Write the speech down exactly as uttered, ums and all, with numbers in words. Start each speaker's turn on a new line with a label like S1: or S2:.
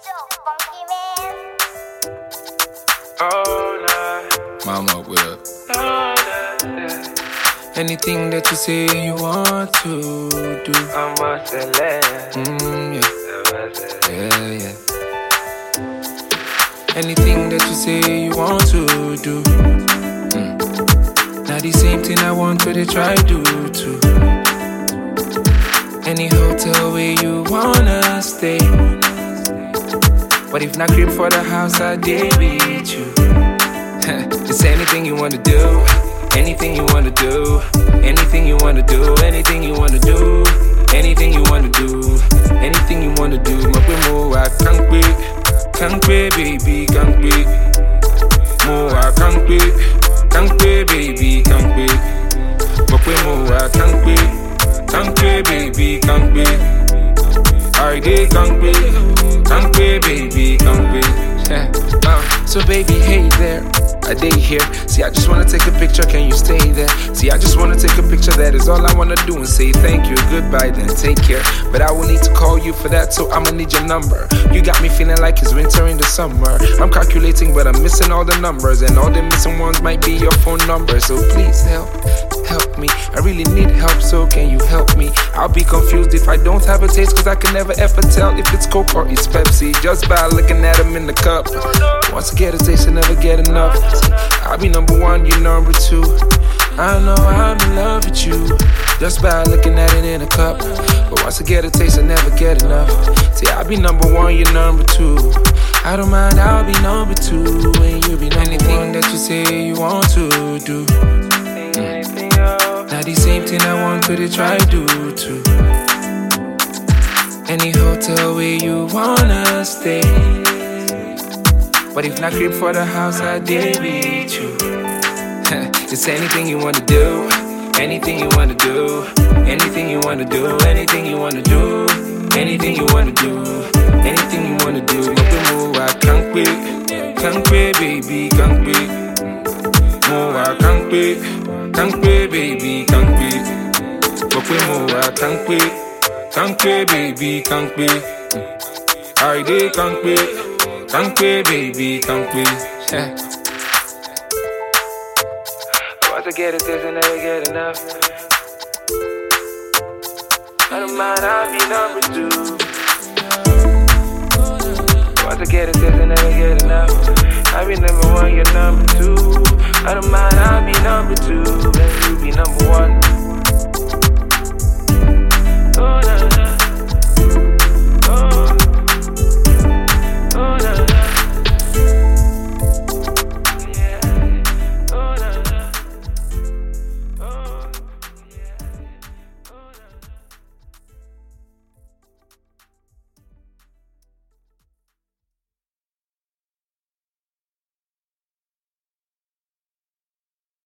S1: Oh, nah.
S2: Mama, what up?
S1: Oh, nah, yeah.
S2: Anything that you say you want to do.
S1: I'm a celeb.
S2: Mm, yeah.
S1: I'm a celeb.
S2: Yeah, yeah. Anything that you say you want to do. Mm. Now the same thing I want to they try do too. Any hotel where you wanna stay. But if not crib for the house, I did with you. It's anything you wanna do. Anything you wanna do, anything you wanna do, anything you wanna do, anything you wanna do, anything you wanna do. My more I can't be, can't be, baby, can't be. More I can't be, can't be, baby, can't be. My more I can't be, can't be, baby, can't be. I did can't be, can't be, baby, can't be. uh, so baby, hey there. I day here. See, I just wanna take a picture, can you stay there? See, I just wanna take a picture, that is all I wanna do. And say thank you, goodbye, then take care. But I will need to call you for that, so I'ma need your number. You got me feeling like it's winter in the summer. I'm calculating, but I'm missing all the numbers. And all the missing ones might be your phone number. So please help, help me. I really need help, so can you help me? I'll be confused if I don't have a taste, cause I can never ever tell if it's Coke or it's Pepsi, just by looking at them in the cup. Once I get a taste, I never get enough. I'll be number one, you number two. I know I'm in love with you, just by looking at it in a cup. But once I get a taste, I never get enough. See, I'll be number one, you number two. I don't mind, I'll be number two, and you'll be number anything one that you say you want to do.
S1: Anything else?
S2: Now the same thing I want to they try do too. Any hotel where you wanna stay. But if not crib for the house, I did with you. It's anything you wanna do, anything you wanna do, anything you wanna do, anything you wanna do, anything you wanna do, anything you wanna do. But more I can't be, can't be, baby, can't be. More I can't be, can't be, baby, can't be. But more I can't be, can't be, baby, can't be. I did can't be. Can't be, baby, can't be.
S1: Once I get a taste, I never get enough. I don't mind, I'll be number two. Once I get a taste, I never get enough. I'll be number one, you're number two. I don't mind, I'll be number two, and you be number one.